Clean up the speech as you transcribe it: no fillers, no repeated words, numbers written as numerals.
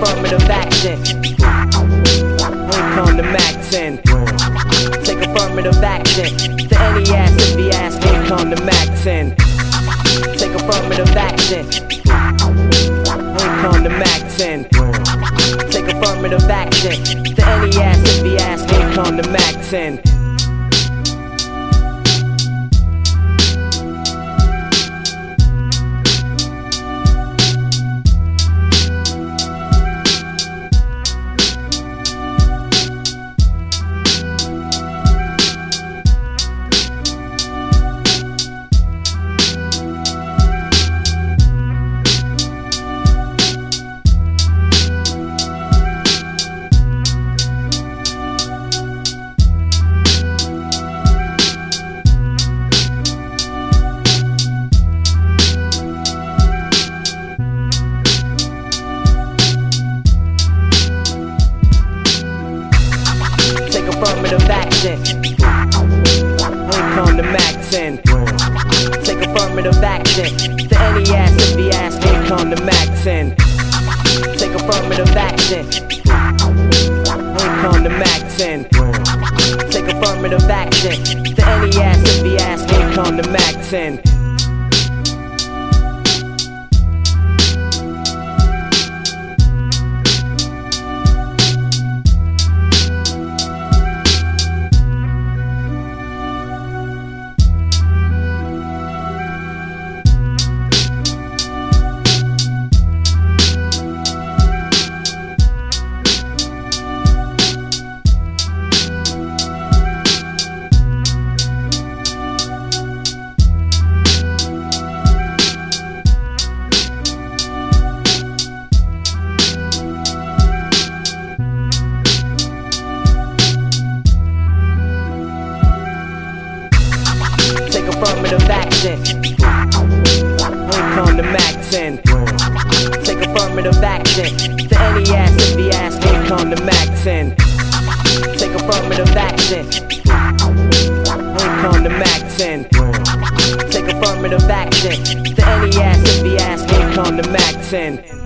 affirmative action. Income to maxin'. Take affirmative action. To any ass if he ask, income to maxin'. Take affirmative action. Income to maxin'. Take affirmative action. To any ass if he ask, income to maxin'. Affirmative action. Income to maxin'. Take affirmative action. To any ass if he ask, income to maxin'. Take affirmative action. Income to maxin'. Take affirmative action. To any ass if he ask, income to maxin'. Take affirmative action. Income to maxin'. Take affirmative action. To any ass if he ask, income to maxin'. Take affirmative action. Income to maxin'. Take affirmative action. To any ass if he ask, income to maxin'.